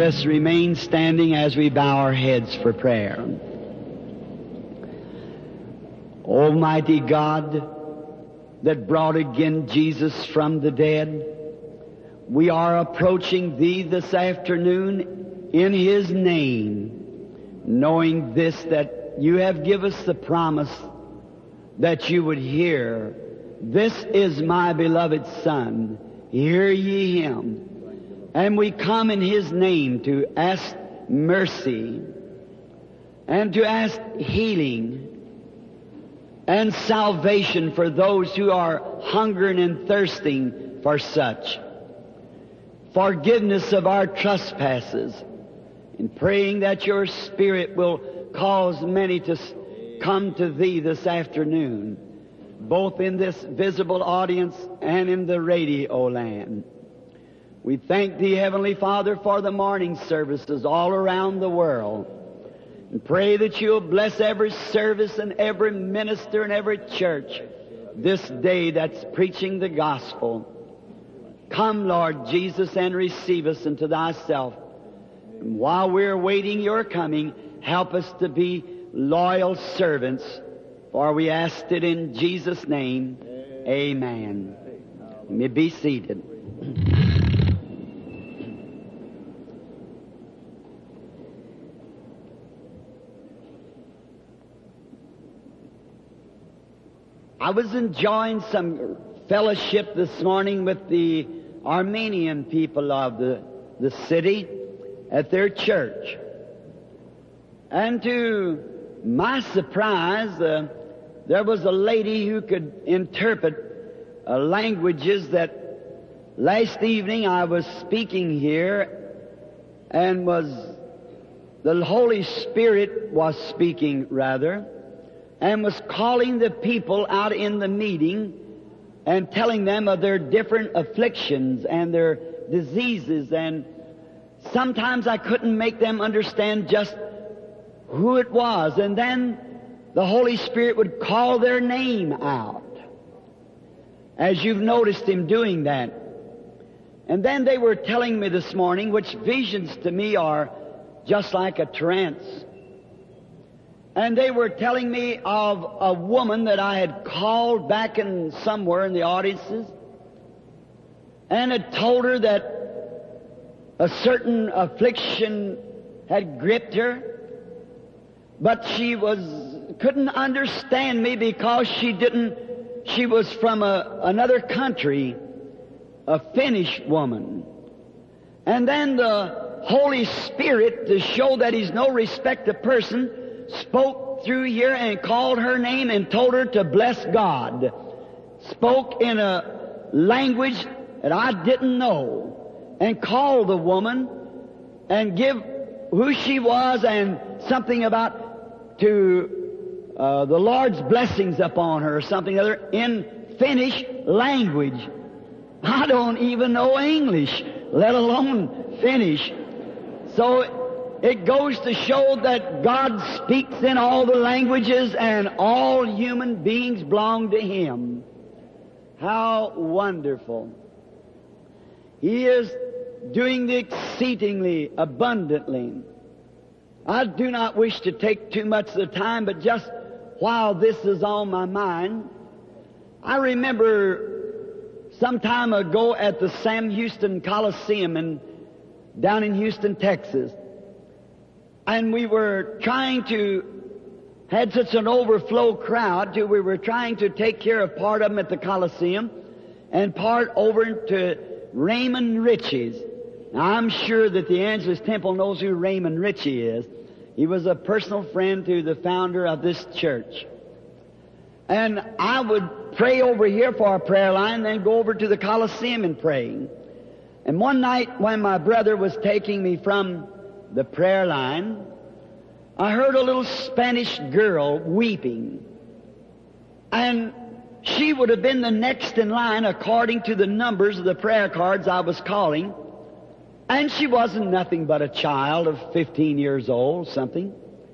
us remain standing as we bow our heads for prayer. Almighty God, that brought again Jesus from the dead, we are approaching Thee this afternoon in His name, knowing this, that You have given us the promise that You would hear, "This is my beloved Son, hear ye Him." And we come in His name to ask mercy and to ask healing and salvation for those who are hungering and thirsting for such. Forgiveness of our trespasses, and praying that Your Spirit will cause many to come to Thee this afternoon, both in this visible audience and in the radio land. We thank Thee, Heavenly Father, for the morning services all around the world, and pray that You'll bless every service and every minister and every church this day that's preaching the gospel. Come, Lord Jesus, and receive us into Thyself. And while we're waiting Your coming, help us to be loyal servants, for we ask it in Jesus' name. Amen. You may be seated. I was enjoying some fellowship this morning with the Armenian people of the city at their church. And to my surprise, there was a lady who could interpret languages that last evening I was speaking here, and the Holy Spirit was speaking rather, and was calling the people out in the meeting and telling them of their different afflictions and their diseases, and sometimes I couldn't make them understand just who it was, and then the Holy Spirit would call their name out, as you've noticed Him doing that. And then they were telling me this morning, which visions to me are just like a trance, and they were telling me of a woman that I had called back in somewhere in the audiences, and had told her that a certain affliction had gripped her, but she couldn't understand me because she was from another country, a Finnish woman. And then the Holy Spirit, to show that He's no respecter of person, spoke through here and called her name and told her to bless God. Spoke in a language that I didn't know, and called the woman and give who she was and something about to the Lord's blessings upon her, or something other in Finnish language. I don't even know English, let alone Finnish. So it goes to show that God speaks in all the languages, and all human beings belong to Him. How wonderful. He is doing the exceedingly abundantly. I do not wish to take too much of the time, but just while this is on my mind, I remember some time ago at the Sam Houston Coliseum down in Houston, Texas, and we were had such an overflow crowd till we were trying to take care of part of them at the Coliseum and part over to Raymond Ritchie's. Now, I'm sure that the Angelus Temple knows who Raymond Ritchie is. He was a personal friend to the founder of this church. And I would pray over here for our prayer line, then go over to the Coliseum and pray. And one night when my brother was taking me from the prayer line, I heard a little Spanish girl weeping. And she would have been the next in line according to the numbers of the prayer cards I was calling. And she wasn't nothing but a child of 15 years old, something.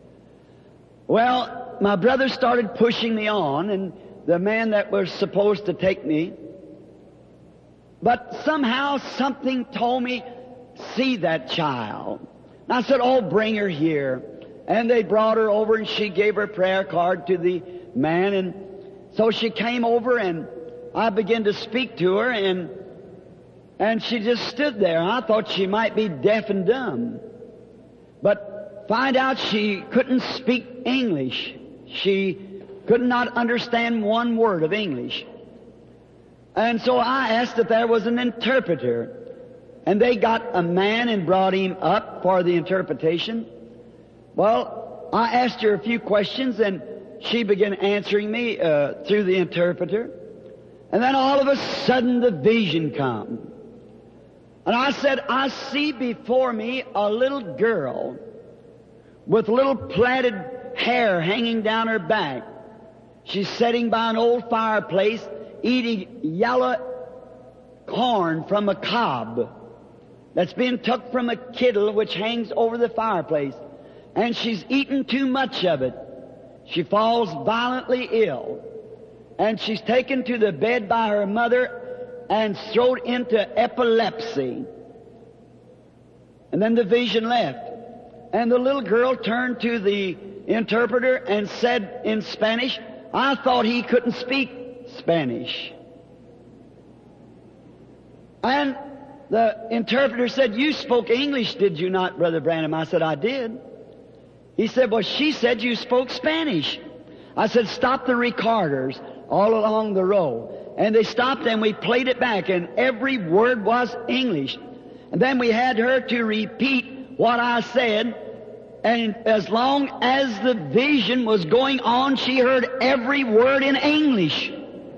Well, my brother started pushing me on, and the man that was supposed to take me. But somehow something told me see that child. And I said, oh, bring her here. And they brought her over, and she gave her prayer card to the man. And so she came over, and I began to speak to her, and she just stood there. I thought she might be deaf and dumb. But find out she couldn't speak English. She could not understand one word of English. And so I asked if there was an interpreter. And they got a man and brought him up for the interpretation. Well, I asked her a few questions, and she began answering me through the interpreter. And then all of a sudden the vision come. And I said, I see before me a little girl with little plaited hair hanging down her back. She's sitting by an old fireplace eating yellow corn from a cob that's been took from a kettle which hangs over the fireplace. And she's eaten too much of it. She falls violently ill. And she's taken to the bed by her mother and thrown into epilepsy. And then the vision left. And the little girl turned to the interpreter and said in Spanish, I thought he couldn't speak Spanish. And the interpreter said, you spoke English, did you not, Brother Branham? I said, I did. He said, well, she said you spoke Spanish. I said, stop the recorders all along the row. And they stopped, and we played it back, and every word was English. And then we had her to repeat what I said, and as long as the vision was going on, she heard every word in English.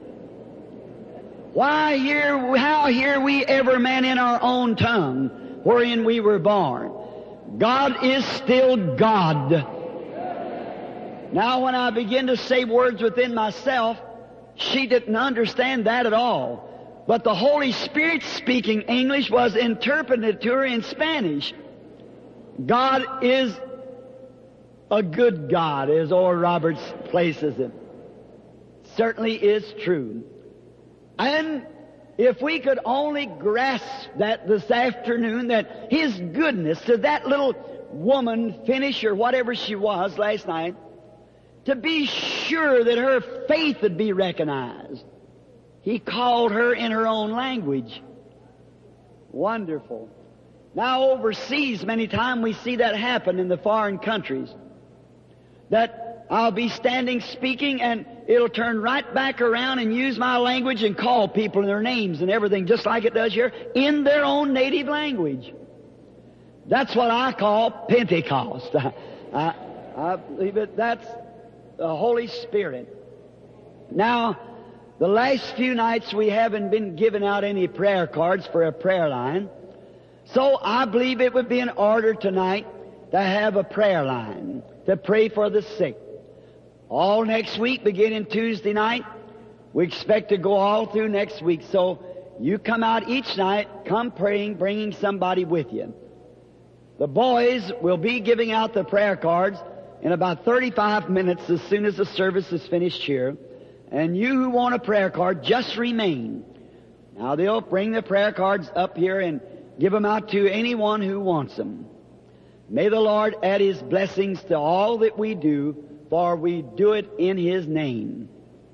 How hear we ever man in our own tongue, wherein we were born? God is still God. Now when I begin to say words within myself, she didn't understand that at all. But the Holy Spirit speaking English was interpreted to her in Spanish. God is a good God, as Oral Roberts places it. Certainly is true. And if we could only grasp that this afternoon, that His goodness to that little woman, Finnish or whatever she was last night, to be sure that her faith would be recognized. He called her in her own language. Wonderful. Now overseas, many times we see that happen in the foreign countries. That I'll be standing speaking, and it'll turn right back around and use my language and call people their names and everything, just like it does here, in their own native language. That's what I call Pentecost. I believe it. That's the Holy Spirit. Now, the last few nights we haven't been giving out any prayer cards for a prayer line. So I believe it would be in order tonight to have a prayer line to pray for the sick. All next week, beginning Tuesday night, we expect to go all through next week. So you come out each night, come praying, bringing somebody with you. The boys will be giving out the prayer cards in about 35 minutes as soon as the service is finished here. And you who want a prayer card, just remain. Now they'll bring the prayer cards up here and give them out to anyone who wants them. May the Lord add His blessings to all that we do, for we do it in His name.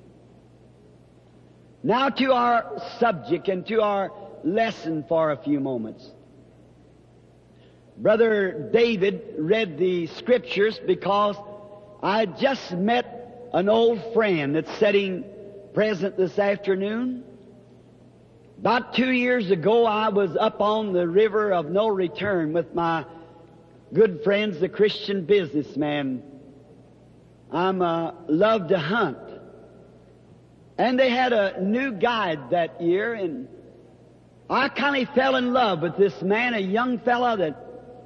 Now to our subject and to our lesson for a few moments. Brother David read the Scriptures because I just met an old friend that's sitting present this afternoon. About 2 years ago, I was up on the river of no return with my good friends, the Christian businessman. Love to hunt. And they had a new guide that year, and I kind of fell in love with this man, a young fella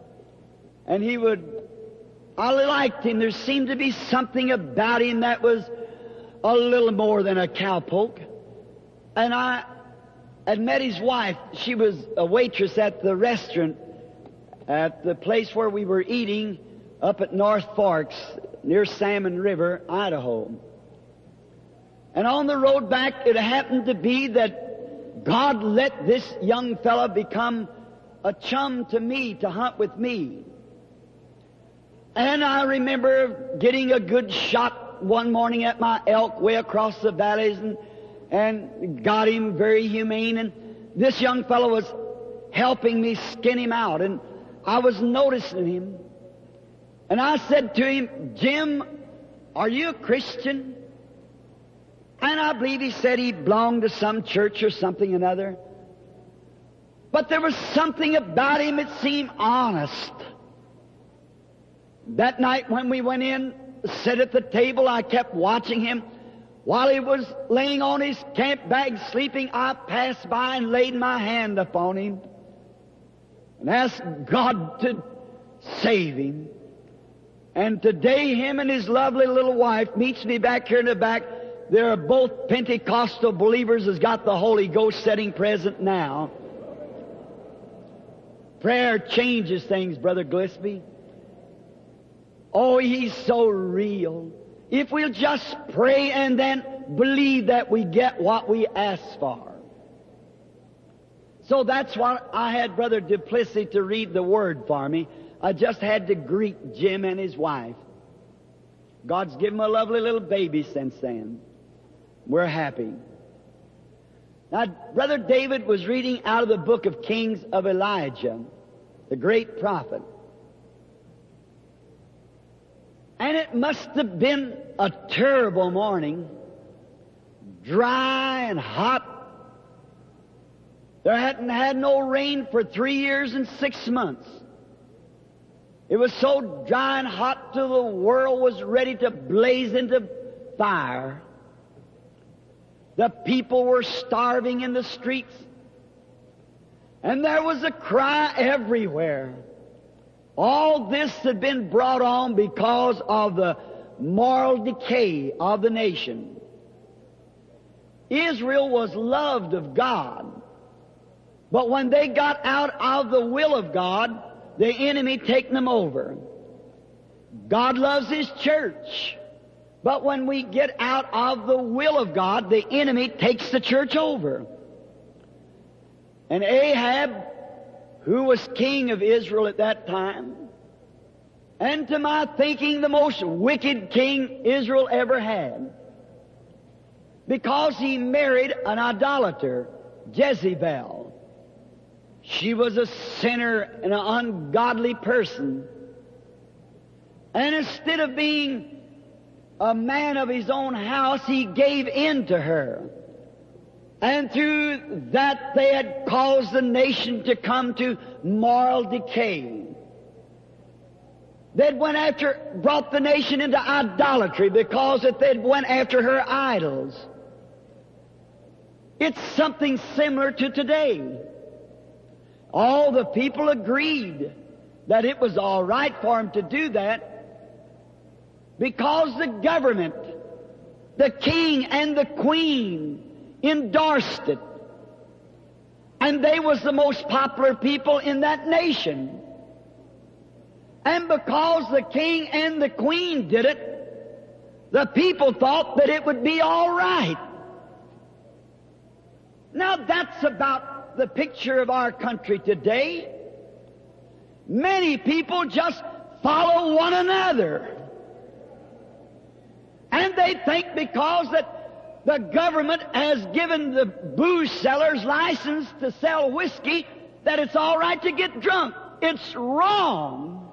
I liked him. There seemed to be something about him that was a little more than a cowpoke. And I had met his wife. She was a waitress at the restaurant at the place where we were eating up at North Forks near Salmon River, Idaho. And on the road back, it happened to be that God let this young fella become a chum to me to hunt with me. And I remember getting a good shot one morning at my elk way across the valleys and got him very humane. And this young fellow was helping me skin him out, and I was noticing him. And I said to him, "Jim, are you a Christian?" And I believe he said he belonged to some church or something or another. But there was something about him that seemed honest. That night when we went in, sat at the table, I kept watching him. While he was laying on his camp bag sleeping, I passed by and laid my hand upon him and asked God to save him. And today him and his lovely little wife meets me back here in the back. They're both Pentecostal believers, has got the Holy Ghost sitting present now. Prayer changes things, Brother Gillespie. Oh, He's so real. If we'll just pray and then believe that we get what we ask for. So that's what I had Brother Duplessis to read the Word for me. I just had to greet Jim and his wife. God's given him a lovely little baby since then. We're happy. Now, Brother David was reading out of the book of Kings of Elijah, the great prophet. And it must have been a terrible morning, dry and hot. There hadn't had no rain for 3 years and 6 months. It was so dry and hot till the world was ready to blaze into fire. The people were starving in the streets. And there was a cry everywhere. All this had been brought on because of the moral decay of the nation. Israel was loved of God. But when they got out of the will of God, the enemy taken them over. God loves His church. But when we get out of the will of God, the enemy takes the church over. And Ahab, who was king of Israel at that time, and to my thinking the most wicked king Israel ever had, because he married an idolater, Jezebel. She was a sinner and an ungodly person. And instead of being a man of his own house, he gave in to her. And through that they had caused the nation to come to moral decay. They'd brought the nation into idolatry because they'd went after her idols. It's something similar to today. All the people agreed that it was all right for them to do that because the government, the king and the queen endorsed it. And they was the most popular people in that nation. And because the king and the queen did it, the people thought that it would be all right. Now that's about the picture of our country today. Many people just follow one another. And they think because that the government has given the booze sellers license to sell whiskey, that it's all right to get drunk. It's wrong.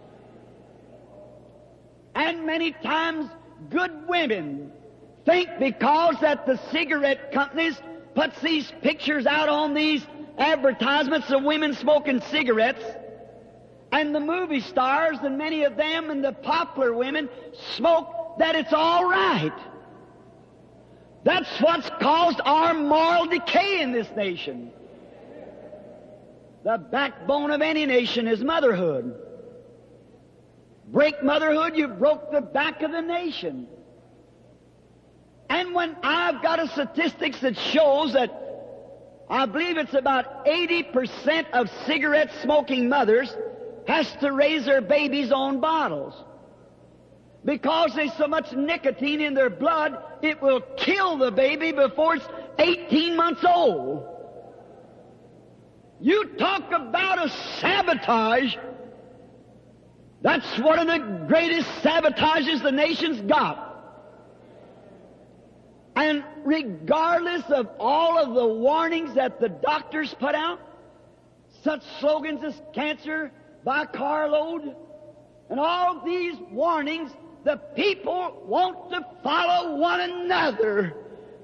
And many times good women think because that the cigarette companies puts these pictures out on these advertisements of women smoking cigarettes, and the movie stars and many of them and the popular women smoke, that it's all right. That's what's caused our moral decay in this nation. The backbone of any nation is motherhood. Break motherhood, you broke the back of the nation. And when I've got a statistics that shows that I believe it's about 80% of cigarette-smoking mothers has to raise their babies on bottles. Because there's so much nicotine in their blood, it will kill the baby before it's 18 months old. You talk about a sabotage. That's one of the greatest sabotages the nation's got. And regardless of all of the warnings that the doctors put out, such slogans as cancer by carload, and all these warnings, the people want to follow one another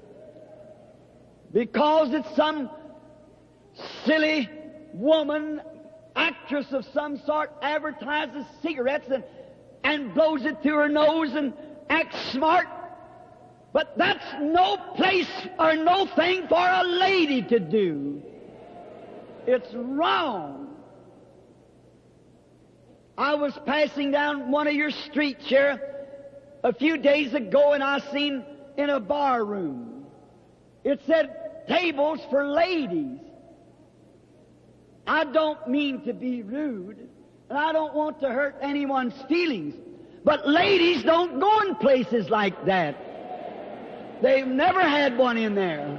because it's some silly woman, actress of some sort, advertises cigarettes and blows it through her nose and acts smart. But that's no place or no thing for a lady to do. It's wrong. I was passing down one of your streets here a few days ago, and I seen in a bar room, it said tables for ladies. I don't mean to be rude, and I don't want to hurt anyone's feelings, but ladies don't go in places like that. They've never had one in there.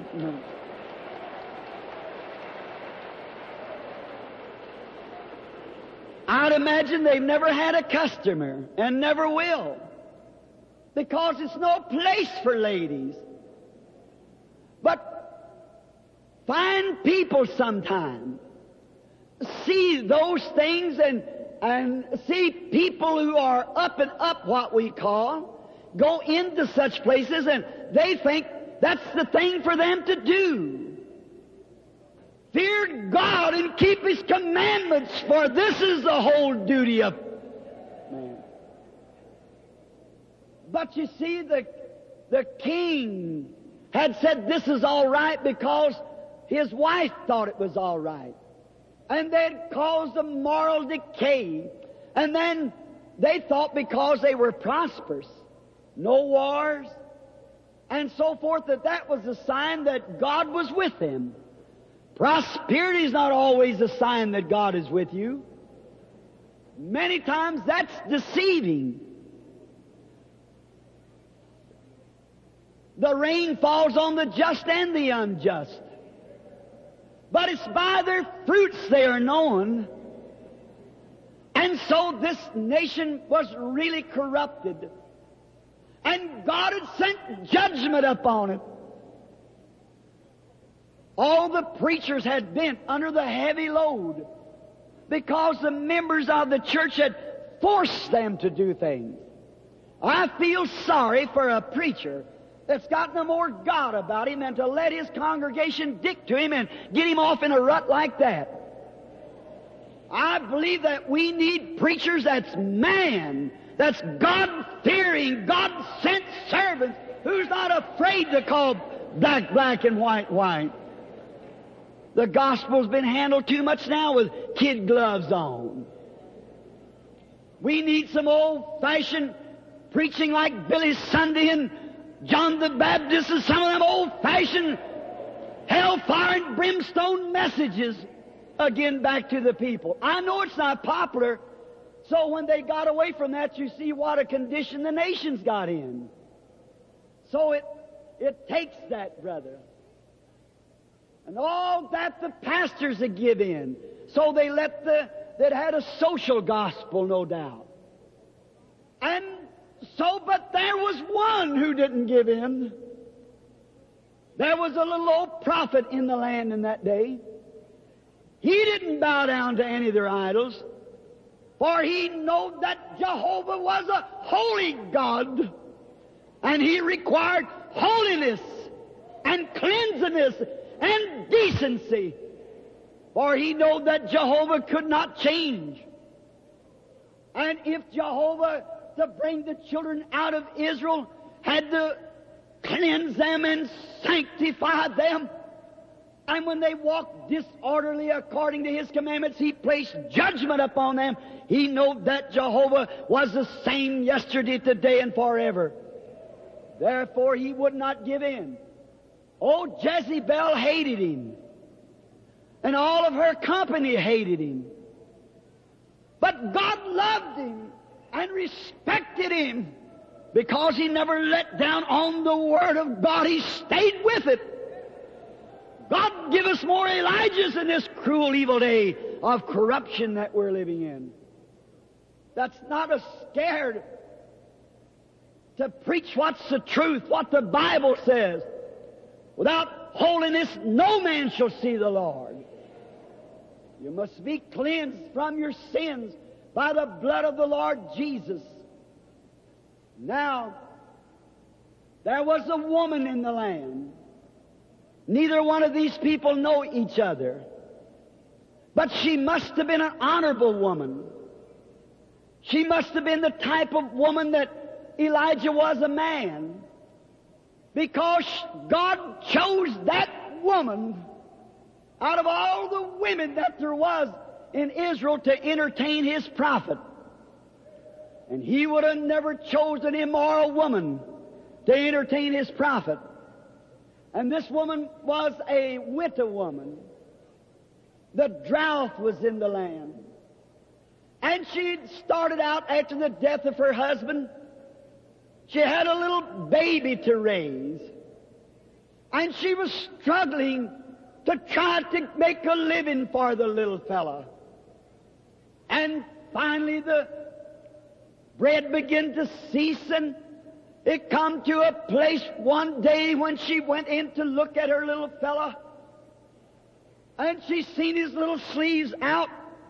I'd imagine they've never had a customer and never will, because it's no place for ladies. But fine people sometime see those things and see people who are up and up, what we call, go into such places, and they think that's the thing for them to do. Fear God and keep His commandments, for this is the whole duty of man. But you see, the king had said this is all right because his wife thought it was all right. And they'd caused a moral decay. And then they thought because they were prosperous, no wars, and so forth, that was a sign that God was with them. Prosperity is not always a sign that God is with you. Many times that's deceiving. The rain falls on the just and the unjust. But it's by their fruits they are known. And so this nation was really corrupted. And God had sent judgment upon it. All the preachers had bent under the heavy load because the members of the church had forced them to do things. I feel sorry for a preacher that's got no more God about him than to let his congregation dick to him and get him off in a rut like that. I believe that we need preachers that's man, that's God-fearing, God-sent servants who's not afraid to call black black and white white. The gospel's been handled too much now with kid gloves on. We need some old-fashioned preaching like Billy Sunday and John the Baptist and some of them old-fashioned hellfire and brimstone messages again back to the people. I know it's not popular, so when they got away from that, you see what a condition the nation's got in. So it takes that, brother. And all that the pastors would give in. So they let that had a social gospel, no doubt. And so, but there was one who didn't give in. There was a little old prophet in the land in that day. He didn't bow down to any of their idols, for he knew that Jehovah was a holy God, and he required holiness and cleanliness and decency, for he knew that Jehovah could not change. And if Jehovah, to bring the children out of Israel, had to cleanse them and sanctify them, and when they walked disorderly according to His commandments, He placed judgment upon them, He knew that Jehovah was the same yesterday, today, and forever. Therefore He would not give in. Oh, Jezebel hated Him, and all of her company hated Him. But God loved Him and respected Him because He never let down on the Word of God. He stayed with it. God God, give us more Elijahs in this cruel, evil day of corruption that we're living in. That's not us scared to preach what's the truth, what the Bible says. Without holiness, no man shall see the Lord. You must be cleansed from your sins by the blood of the Lord Jesus. Now, there was a woman in the land. Neither one of these people know each other. But she must have been an honorable woman. She must have been the type of woman that Elijah was a man. Because God chose that woman out of all the women that there was in Israel to entertain His prophet. And He would have never chosen an immoral woman to entertain His prophet. And this woman was a widow woman. The drought was in the land. And she started out after the death of her husband. She had a little baby to raise. And she was struggling to try to make a living for the little fella. And finally the bread began to cease, and it come to a place one day when she went in to look at her little fella, and she seen his little sleeves out,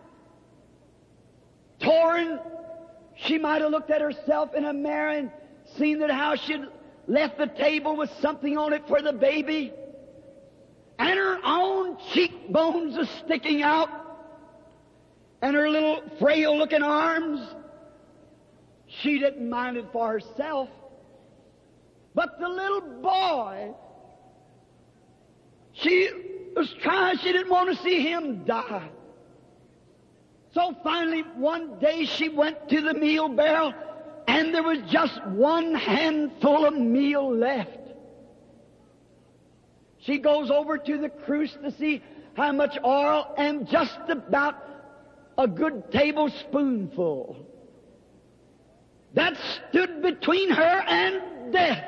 torn. She might have looked at herself in a mirror and seen that how she'd left the table with something on it for the baby, and her own cheekbones are sticking out, and her little frail-looking arms. She didn't mind it for herself. But the little boy, she was trying, she didn't want to see him die. So finally, one day she went to the meal barrel, and there was just one handful of meal left. She goes over to the cruse to see how much oil, and just about a good tablespoonful. That stood between her and death.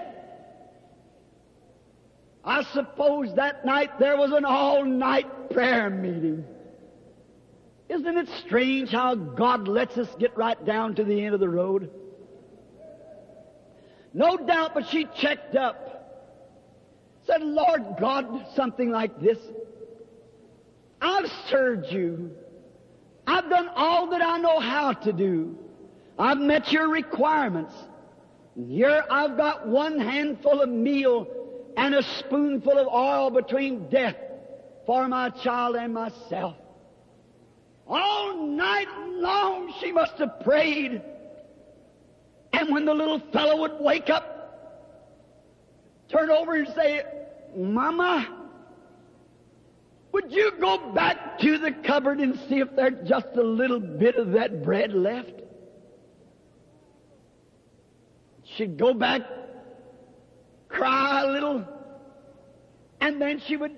I suppose that night there was an all-night prayer meeting. Isn't it strange how God lets us get right down to the end of the road? No doubt, but she checked up. Said, Lord God, something like this. I've served you. I've done all that I know how to do. I've met your requirements. And here I've got one handful of meal and a spoonful of oil between death for my child and myself. All night long she must have prayed. And when the little fellow would wake up, turn over and say, Mama, would you go back to the cupboard and see if there's just a little bit of that bread left? She'd go back, cry a little, and then she would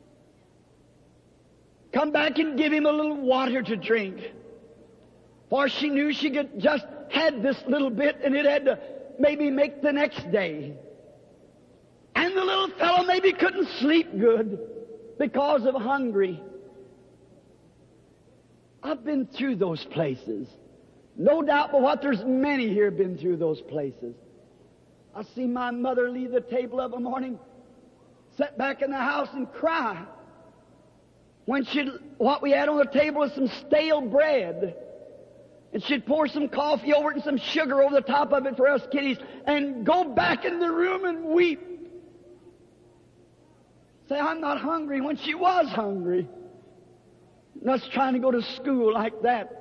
come back and give him a little water to drink. For she knew she could just had this little bit, and it had to maybe make the next day. And the little fellow maybe couldn't sleep good because of hungry. I've been through those places. No doubt but what there's many here been through those places. I see my mother leave the table of a morning, sit back in the house and cry. When what we had on the table was some stale bread. And she'd pour some coffee over it and some sugar over the top of it for us kiddies and go back in the room and weep. Say, I'm not hungry, when she was hungry. And us trying to go to school like that.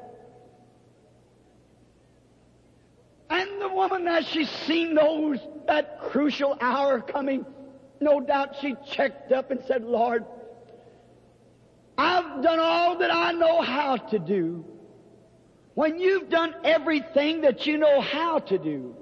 And the woman, as she seen that crucial hour coming, no doubt she checked up and said, Lord, I've done all that I know how to do. When you've done everything that you know how to do,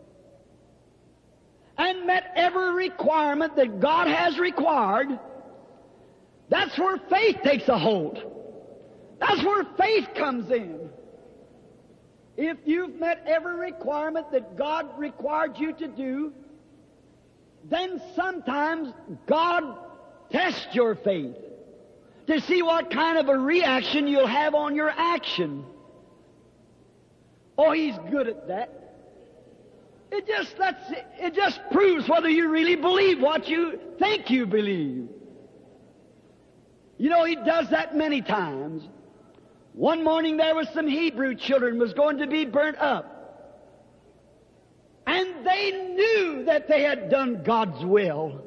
and met every requirement that God has required, that's where faith takes a hold. That's where faith comes in. If you've met every requirement that God required you to do, then sometimes God test your faith to see what kind of a reaction you'll have on your action. Oh, He's good at that. It just proves whether you really believe what you think you believe. You know, He does that many times. One morning there was some Hebrew children was going to be burnt up. And they knew that they had done God's will.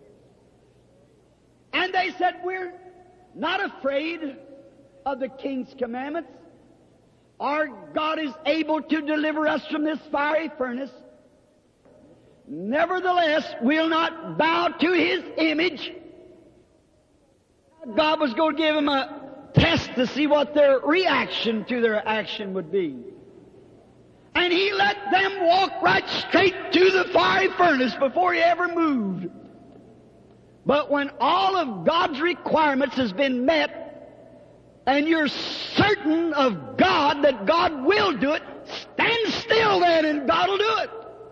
And they said, we're not afraid of the King's commandments. Our God is able to deliver us from this fiery furnace. Nevertheless, we'll not bow to His image. God was going to give them a test to see what their reaction to their action would be. And He let them walk right straight to the fiery furnace before He ever moved. But when all of God's requirements has been met, and you're certain of God that God will do it, stand still then and God will do it.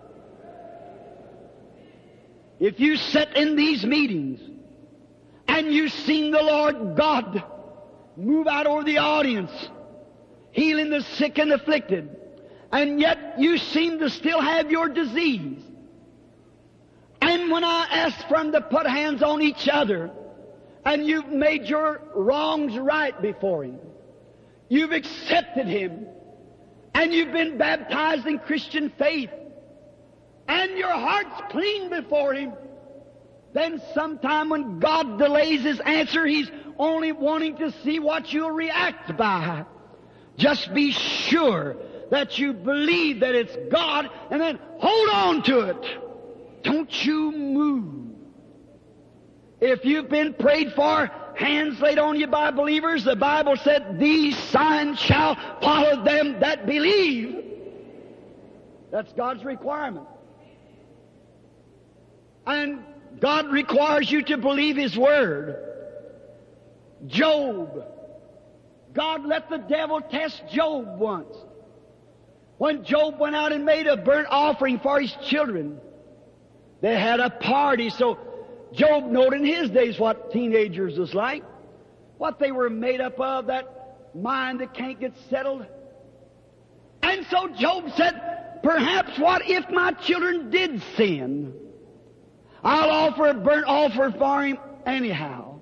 If you sit in these meetings and you've seen the Lord God move out over the audience, healing the sick and afflicted, and yet you seem to still have your disease. And when I ask for them to put hands on each other, and you've made your wrongs right before Him, you've accepted Him, and you've been baptized in Christian faith, and your heart's clean before Him, then sometime when God delays His answer, He's only wanting to see what you'll react by. Just be sure that you believe that it's God, and then hold on to it. Don't you move. If you've been prayed for, hands laid on you by believers, the Bible said, these signs shall follow them that believe. That's God's requirement. And God requires you to believe His Word. Job. God let the devil test Job once. When Job went out and made a burnt offering for his children, they had a party. So Job knowed in his days what teenagers was like, what they were made up of, that mind that can't get settled. And so Job said, perhaps what if my children did sin? I'll offer a burnt offering for him anyhow.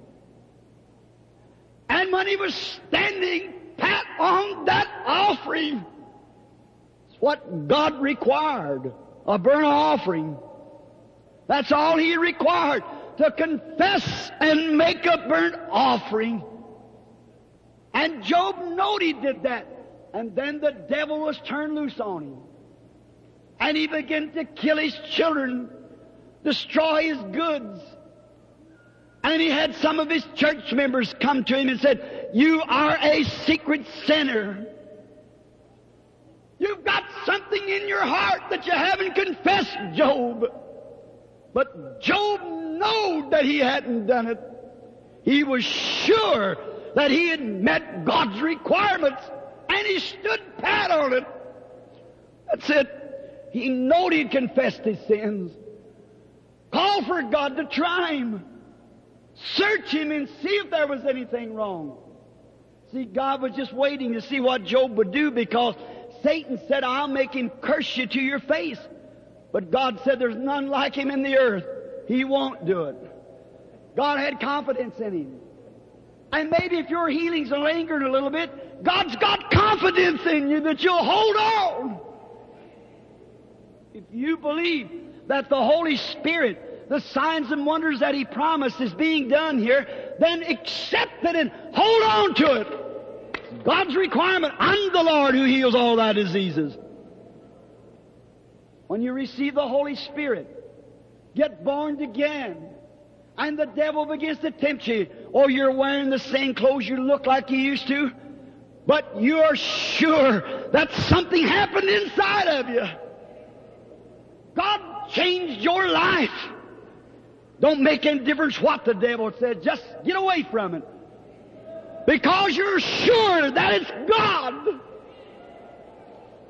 And when he was standing pat on that offering, it's what God required, a burnt offering. That's all He required, to confess and make a burnt offering. And Job knowed he did that. And then the devil was turned loose on him. And he began to kill his children, destroy his goods. And he had some of his church members come to him and said, you are a secret sinner. You've got something in your heart that you haven't confessed, Job. But Job knew that he hadn't done it. He was sure that he had met God's requirements, and he stood pat on it. That's it. He knew he'd confessed his sins. Call for God to try him. Search him and see if there was anything wrong. See, God was just waiting to see what Job would do, because Satan said, I'll make him curse you to your face. But God said there's none like him in the earth. He won't do it. God had confidence in him. And maybe if your healings are lingering a little bit, God's got confidence in you that you'll hold on. If you believe that the Holy Spirit, the signs and wonders that He promised is being done here, then accept it and hold on to it. It's God's requirement. I'm the Lord who heals all thy diseases. When you receive the Holy Spirit, get born again, and the devil begins to tempt you, or you're wearing the same clothes you look like you used to, but you're sure that something happened inside of you. God changed your life. Don't make any difference what the devil said. Just get away from it. Because you're sure that it's God.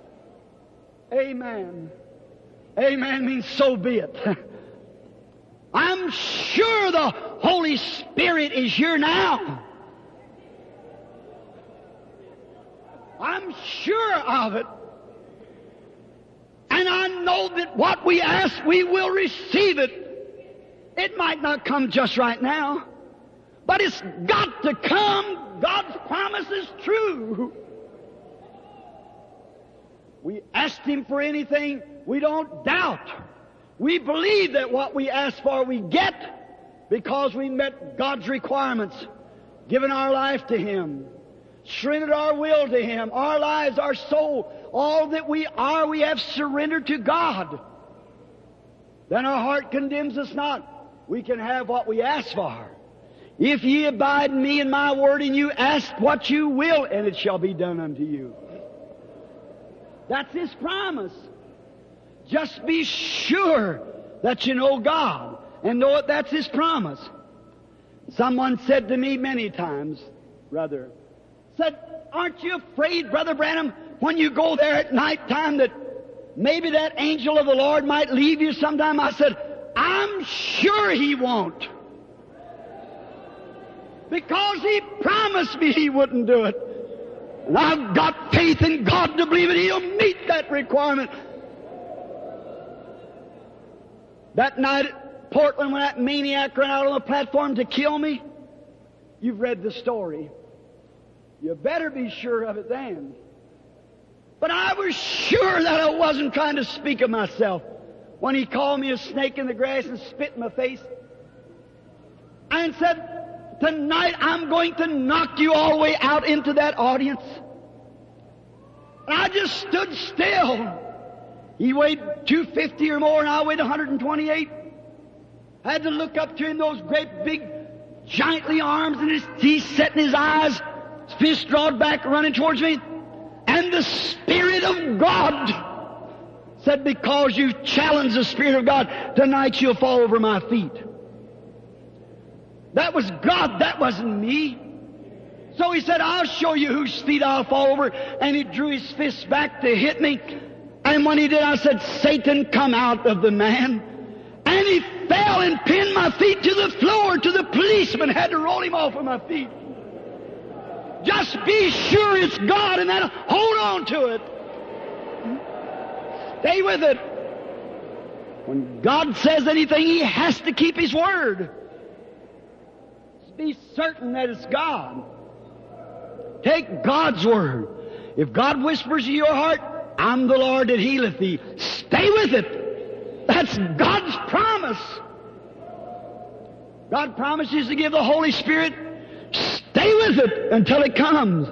Amen. Amen means so be it. I'm sure the Holy Spirit is here now. I'm sure of it. And I know that what we ask, we will receive it. It might not come just right now, but it's got to come. God's promise is true. We asked Him for anything, we don't doubt. We believe that what we ask for we get because we met God's requirements, given our life to Him, surrendered our will to Him, our lives, our soul, all that we are, we have surrendered to God. Then our heart condemns us not. We can have what we ask for. If ye abide in me and my word, and you ask what you will, and it shall be done unto you. That's His promise. Just be sure that you know God and know that that's His promise. Someone said to me many times, brother, said, aren't you afraid, Brother Branham, when you go there at night time that maybe that angel of the Lord might leave you sometime? I said, I'm sure He won't. Because He promised me He wouldn't do it. And I've got faith in God to believe that He'll meet that requirement. That night at Portland when that maniac ran out on the platform to kill me, you've read the story. You better be sure of it then. But I was sure that I wasn't trying to speak of myself when he called me a snake in the grass and spit in my face and said, tonight I'm going to knock you all the way out into that audience. And I just stood still. He weighed 250 or more and I weighed 128. I had to look up to him, those great big giantly arms and his teeth set in his eyes, his fist drawn back running towards me. And the Spirit of God said, because you challenged the Spirit of God, tonight you'll fall over my feet. That was God, that wasn't me. So he said, I'll show you whose feet I'll fall over. And he drew his fist back to hit me. And when he did, I said, Satan, come out of the man. And he fell and pinned my feet to the floor, to the policeman had to roll him off of my feet. Just be sure it's God and then hold on to it. Stay with it. When God says anything, He has to keep His word. Be certain that it's God. Take God's word. If God whispers in your heart, I'm the Lord that healeth thee, stay with it. That's God's promise. God promises to give the Holy Spirit. Stay with it until it comes.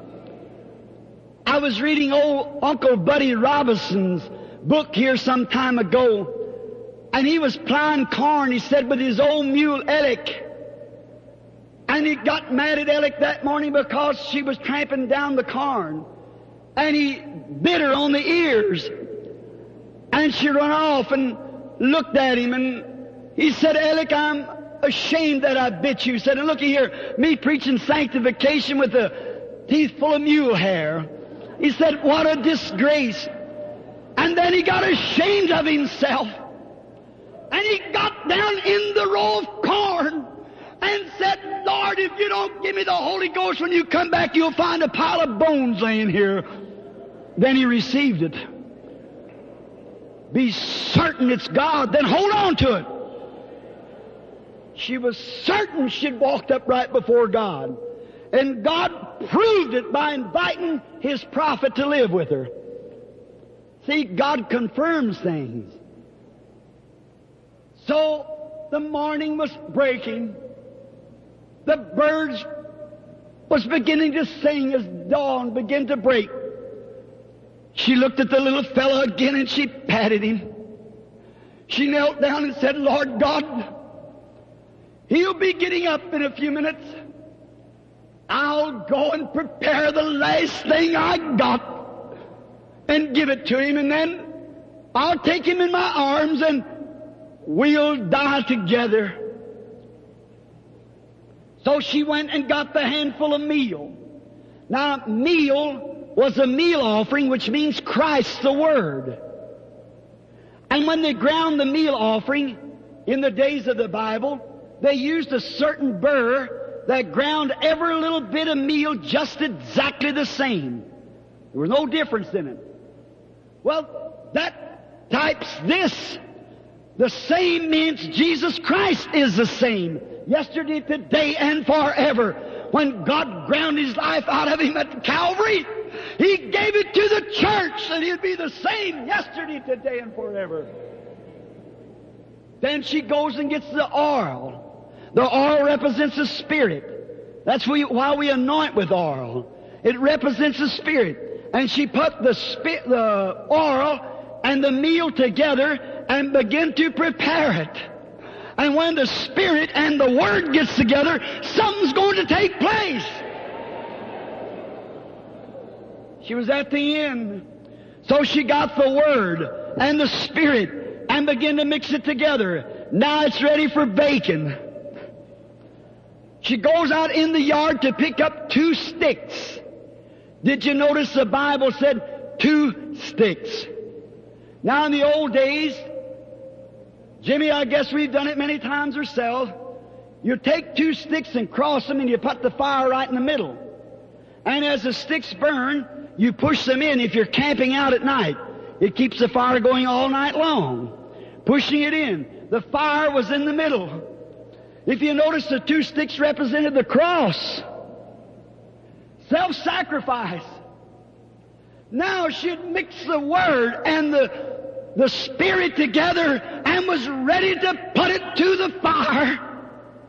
I was reading old Uncle Buddy Robinson's book here some time ago, and he was plowing corn, he said, with his old mule Ellick. And he got mad at Ellick that morning because she was tramping down the corn. And he bit her on the ears. And she run off and looked at him, and he said, Ellick, I'm ashamed that I bit you. He said, and looky here, me preaching sanctification with a teeth full of mule hair. He said, what a disgrace. And then he got ashamed of himself. And he got down in the row of corn and said, Lord, if you don't give me the Holy Ghost when you come back, you'll find a pile of bones laying here. Then he received it. Be certain it's God, then hold on to it. She was certain she'd walked up right before God. And God proved it by inviting His prophet to live with her. See, God confirms things. So the morning was breaking. The birds was beginning to sing as dawn began to break. She looked at the little fellow again and she patted him. She knelt down and said, Lord God, he'll be getting up in a few minutes. I'll go and prepare the last thing I got and give it to him, and then I'll take him in my arms and we'll die together. So she went and got the handful of meal. Now, meal was a meal offering, which means Christ the Word. And when they ground the meal offering, in the days of the Bible, they used a certain burr that ground every little bit of meal just exactly the same. There was no difference in it. Well, that types this. The same means Jesus Christ is the same. Yesterday, today, and forever. When God ground His life out of Him at Calvary, He gave it to the church that He'd be the same yesterday, today, and forever. Then she goes and gets the oil. The oil represents the Spirit. That's why we anoint with oil. It represents the Spirit. And she put the oil and the meal together and began to prepare it. And when the Spirit and the Word gets together, something's going to take place. She was at the end. So she got the Word and the Spirit and began to mix it together. Now it's ready for baking. She goes out in the yard to pick up 2 sticks. Did you notice the Bible said 2 sticks? Now in the old days, Jimmy, I guess we've done it many times ourselves. You take 2 sticks and cross them and you put the fire right in the middle. And as the sticks burn, you push them in if you're camping out at night. It keeps the fire going all night long. Pushing it in. The fire was in the middle. If you notice, the 2 sticks represented the cross. Self-sacrifice. Now she'd mixed the Word and the Spirit together and was ready to put it to the fire.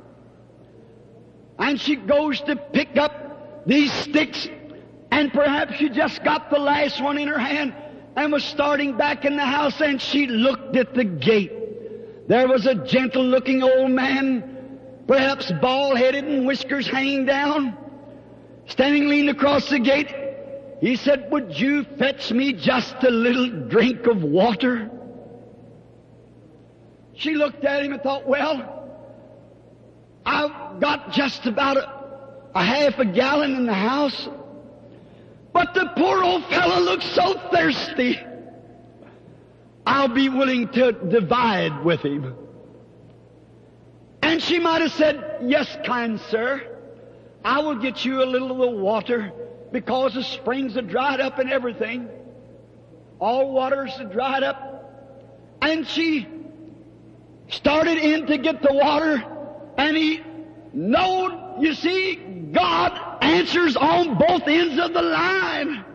And she goes to pick up these sticks, and perhaps she just got the last one in her hand and was starting back in the house, and she looked at the gate. There was a gentle-looking old man, perhaps bald-headed and whiskers hanging down, standing leaning across the gate. He said, "Would you fetch me just a little drink of water?" She looked at him and thought, well, I've got just about a half a gallon in the house. But the poor old fellow looks so thirsty. I'll be willing to divide with him. And she might have said, "Yes, kind sir, I will get you a little of the water, because the springs are dried up and everything. All waters are dried up." And she started in to get the water, and he knowed, you see, God answers on both ends of the line.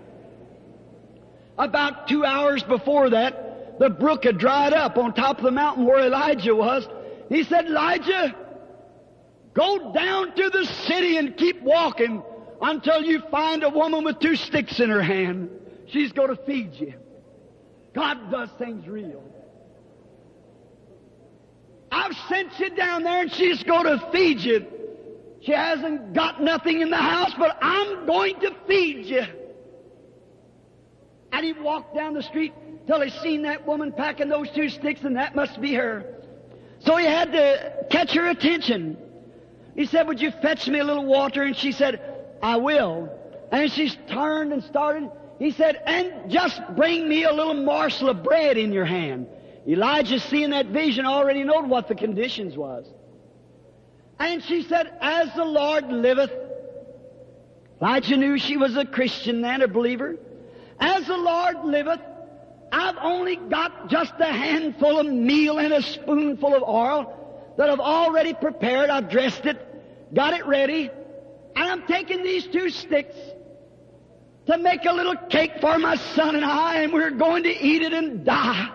About 2 hours before that, the brook had dried up on top of the mountain where Elijah was. He said, "Elijah, go down to the city and keep walking until you find a woman with 2 sticks in her hand. She's going to feed you." God does things real. I've sent you down there and she's going to feed you. She hasn't got nothing in the house, but I'm going to feed you. And he walked down the street till he seen that woman packing those 2 sticks, and that must be her. So he had to catch her attention. He said, "Would you fetch me a little water?" And she said, "I will." And she turned and started. He said, "And just bring me a little morsel of bread in your hand." Elijah, seeing that vision, already knowed what the conditions was. And she said, "As the Lord liveth." Elijah knew she was a Christian then, a believer. "As the Lord liveth, I've only got just a handful of meal and a spoonful of oil that I've already prepared. I've dressed it, got it ready, and I'm taking these 2 sticks to make a little cake for my son and I, and we're going to eat it and die."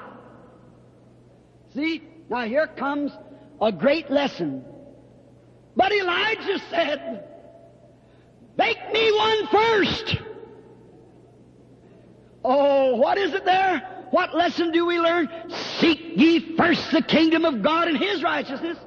See, now here comes a great lesson. But Elijah said, "Bake me one first." Oh, what is it there? What lesson do we learn? Seek ye first the kingdom of God and His righteousness.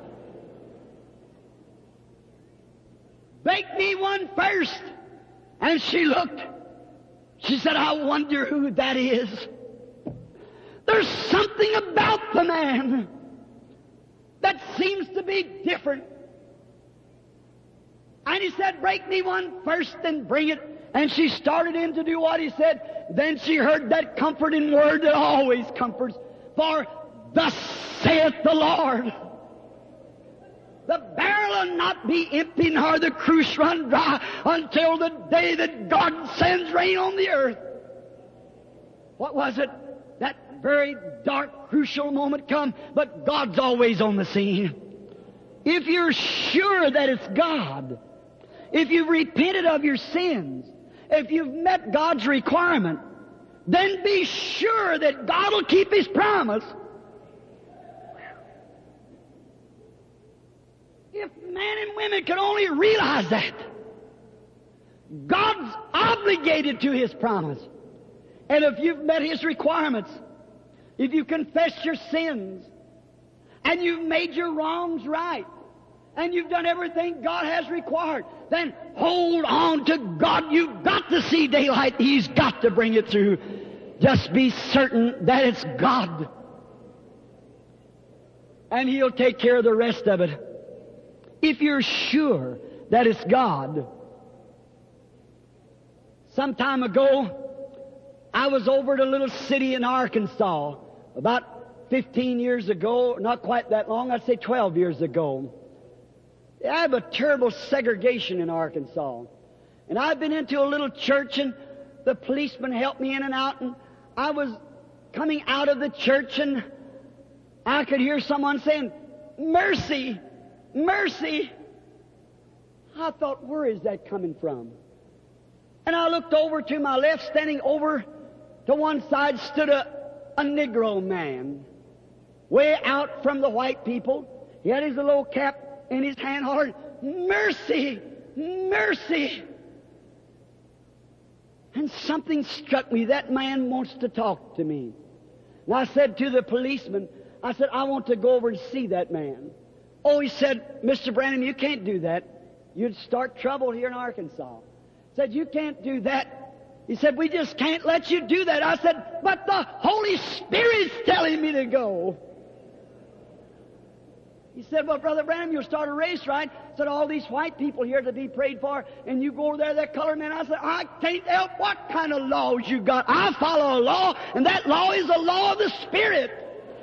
Bake me one first. And she looked. She said, "I wonder who that is." There's something about the man that seems to be different. And he said, "Break me one first and bring it." And she started in to do what he said. Then she heard that comforting word that always comforts. "For Thus saith the Lord. The barrel will not be empty nor the cruse run dry until the day that God sends rain on the earth. What was it? That very dark, crucial moment come, but God's always on the scene. If you're sure that it's God, if you've repented of your sins, if you've met God's requirement, then be sure that God will keep His promise. If men and women could only realize that. God's obligated to His promise. And if you've met His requirements, if you confessed your sins, and you've made your wrongs right, and you've done everything God has required, then hold on to God. You've got to see daylight. He's got to bring it through. Just be certain that it's God. And He'll take care of the rest of it. If you're sure that it's God. Some time ago, I was over at a little city in Arkansas, about 15 years ago, not quite that long, I'd say 12 years ago. I have a terrible segregation in Arkansas. And I've been into a little church, and the policeman helped me in and out, and I was coming out of the church, and I could hear someone saying, "Mercy! Mercy!" I thought, where is that coming from? And I looked over to my left, standing over to one side stood a Negro man, way out from the white people. He had his little cap in his hand, hollering, "Mercy! Mercy!" And something struck me. That man wants to talk to me. And I said to the policeman, I said, "I want to go over and see that man." Oh, he said, "Mr. Branham, you can't do that. You'd start trouble here in Arkansas." Said, "You can't do that." He said, "We just can't let you do that." I said, "But the Holy Spirit's telling me to go." He said, "Well, Brother Branham, you'll start a race, right?" I said, "All these white people here to be prayed for, and you go over there, that colored man." I said, "I can't help what kind of laws you got. I follow a law, and that law is the law of the Spirit."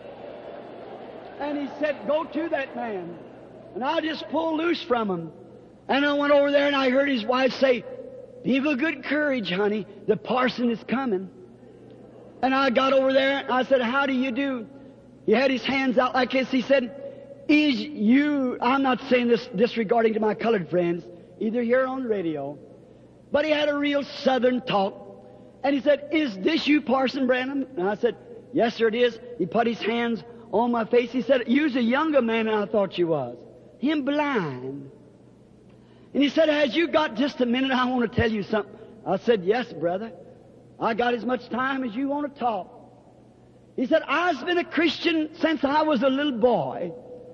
And he said, "Go to that man." And I just pulled loose from him. And I went over there, and I heard his wife say, "Be of good courage, honey. The parson is coming." And I got over there, and I said, "How do you do?" He had his hands out like this. He said, "Is you," I'm not saying this disregarding to my colored friends, either here or on the radio, but he had a real southern talk. And he said, "Is this you, Parson Branham?" And I said, "Yes, sir, it is." He put his hands on my face. He said, "You's a younger man than I thought you was. Him blind." And he said, "Has you got just a minute? I want to tell you something." I said, "Yes, brother. I got as much time as you want to talk." He said, "I've been a Christian since I was a little boy.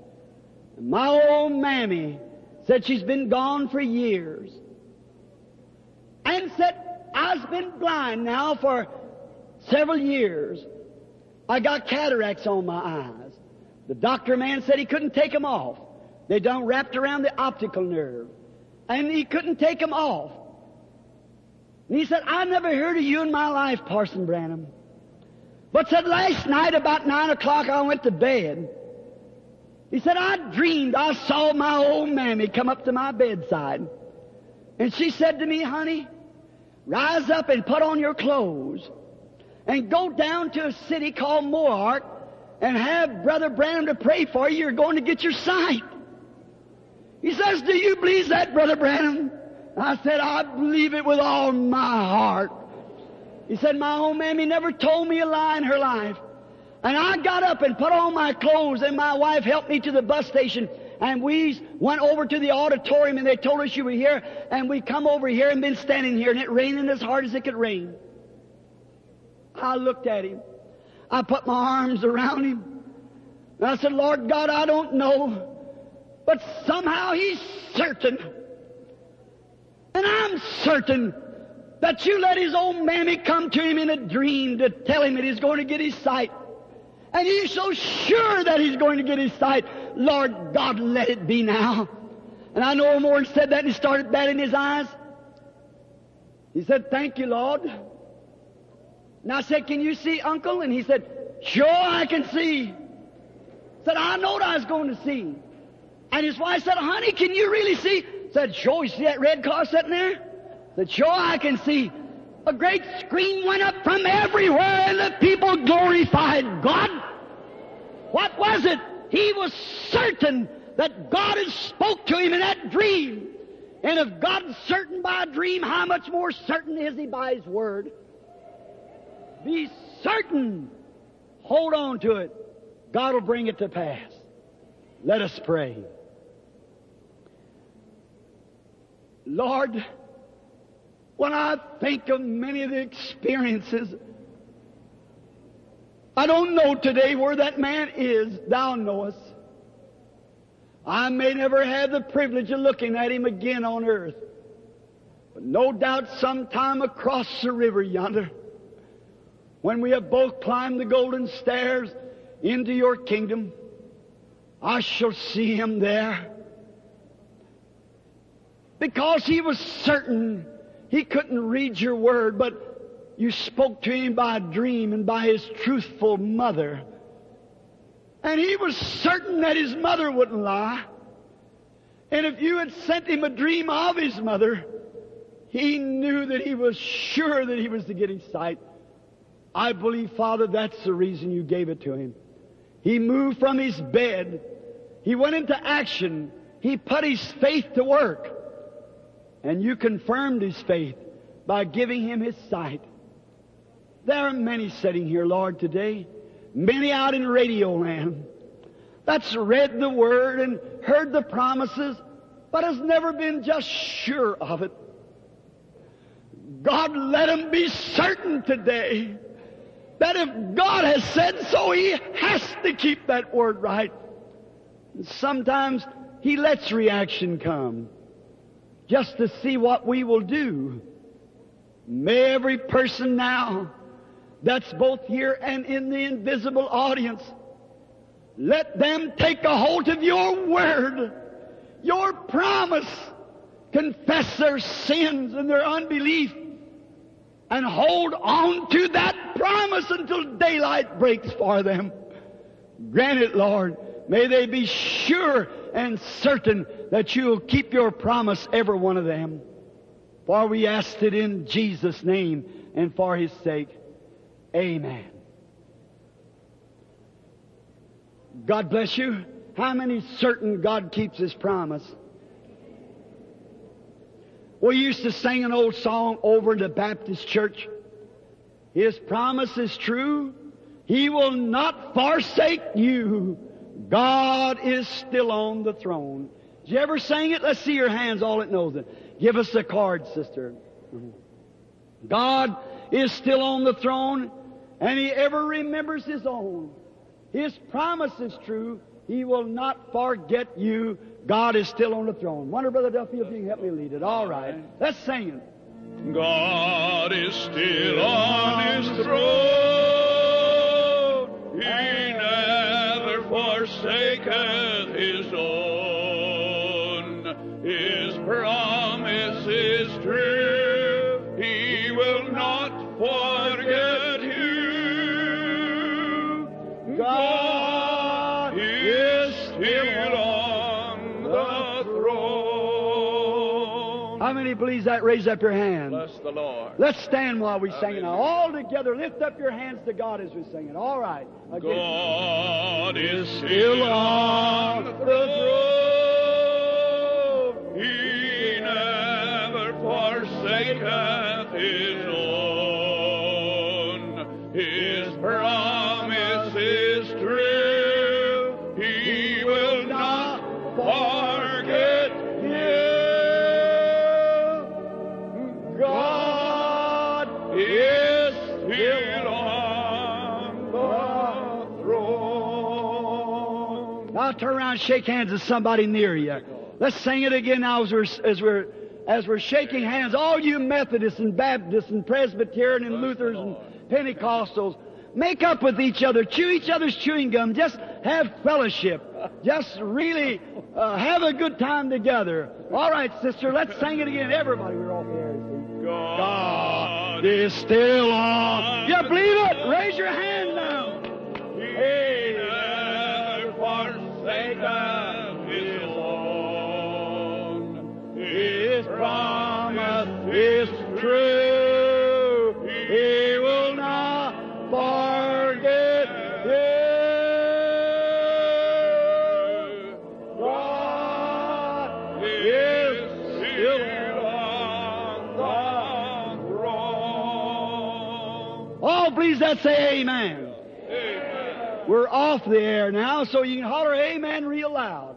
My old mammy said she's been gone for years. And said, I've been blind now for several years. I got cataracts on my eyes. The doctor man said he couldn't take them off. They done wrapped around the optical nerve. And he couldn't take them off. And he said, I never heard of you in my life, Parson Branham. But said last night about 9 o'clock I went to bed. He said, I dreamed I saw my old mammy come up to my bedside. And she said to me, honey, rise up and put on your clothes and go down to a city called Moark and have Brother Branham to pray for you. You're going to get your sight. He says, do you believe that, Brother Branham? I said, I believe it with all my heart. He said, my old mammy never told me a lie in her life. And I got up and put on my clothes, and my wife helped me to the bus station, and we went over to the auditorium, and they told us you were here, and we come over here and been standing here, and it raining as hard as it could rain. I looked at him. I put my arms around him, and I said, Lord God, I don't know, but somehow He's certain. And I'm certain that you let his old mammy come to him in a dream to tell him that he's going to get his sight. And he's so sure that he's going to get his sight. Lord God, let it be now. And I know Moore said that, and he started batting his eyes. He said, thank you, Lord. And I said, can you see, Uncle? And he said, sure, I can see. Said, I knowed I was going to see. And his wife said, honey, can you really see? Said, sure, you see that red car sitting there? Said, sure, I can see. A great scream went up from everywhere, and the people glorified God. What was it? He was certain that God had spoke to him in that dream. And if God's certain by a dream, how much more certain is He by His Word? Be certain. Hold on to it. God will bring it to pass. Let us pray. Lord, when I think of many of the experiences, I don't know today where that man is. Thou knowest. I may never have the privilege of looking at him again on earth. But no doubt sometime across the river yonder, when we have both climbed the golden stairs into your kingdom, I shall see him there. Because he was certain he couldn't read your word, but you spoke to him by a dream and by his truthful mother. And he was certain that his mother wouldn't lie. And if you had sent him a dream of his mother, he knew that he was sure that he was to get his sight. I believe, Father, that's the reason you gave it to him. He moved from his bed. He went into action. He put his faith to work. And you confirmed his faith by giving him his sight. There are many sitting here, Lord, today. Many out in radio land that's read the Word and heard the promises, but has never been just sure of it. God, let them be certain today that if God has said so, He has to keep that Word right. And sometimes He lets reaction come just to see what we will do. May every person now that's both here and in the invisible audience, let them take a hold of your word, your promise, confess their sins and their unbelief, and hold on to that promise until daylight breaks for them. Grant it, Lord. May they be sure and certain that you'll keep your promise, every one of them. For we ask it in Jesus' name and for His sake. Amen. God bless you. How many certain God keeps His promise? We used to sing an old song over in the Baptist church. His promise is true. He will not forsake you. God is still on the throne. Did you ever sing it? Let's see your hands, all that knows it. Give us the card, sister. God is still on the throne, and He ever remembers His own. His promise is true. He will not forget you. God is still on the throne. Wonder, Brother Duffy, if you can help me lead it. All right. Let's sing it. God is still on His throne. He never forsaketh His own. His promise is true. He will not forget you. God is still on the throne. How many believes that? Raise up your hand. Bless the Lord. Let's stand while we sing it now. All together, lift up your hands to God as we sing it. All right. Again. God is still on the throne. He never forsaketh His own. His promise is true. He will not forget you. God is still on the throne. Now turn around and shake hands with somebody near you. Let's sing it again now as we're shaking hands. All you Methodists and Baptists and Presbyterian and Lutherans and Pentecostals, make up with each other. Chew each other's chewing gum. Just have fellowship. Just really have a good time together. All right, sister, let's sing it again. Everybody, we're all here. God is still on. You believe it? Raise your hand now. He never is true. He will not forget you. God is still on the throne. Oh, please, let's say amen. We're off the air now, so you can holler amen real loud.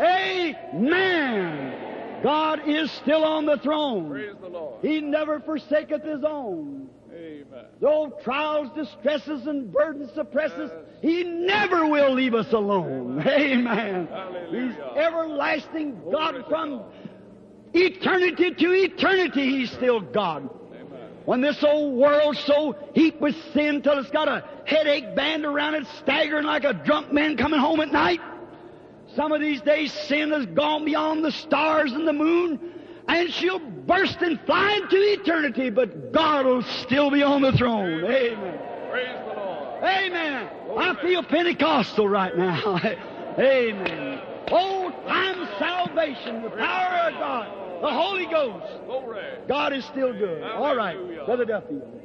Amen. God is still on the throne. Praise the Lord. He never forsaketh His own. Amen. Though trials, distresses, and burdens suppress us, He never will leave us alone. Amen. Hallelujah. He's everlasting God from eternity to eternity. He's still God. When this old world's so heaped with sin till it's got a headache band around it, staggering like a drunk man coming home at night, some of these days sin has gone beyond the stars and the moon, and she'll burst and fly into eternity, but God will still be on the throne. Amen. Praise the Lord. Amen. I feel Pentecostal right now. Amen. Old time salvation, the power of God, the Holy Ghost. Glory. God is still good. All right, Hallelujah. Brother Duffy.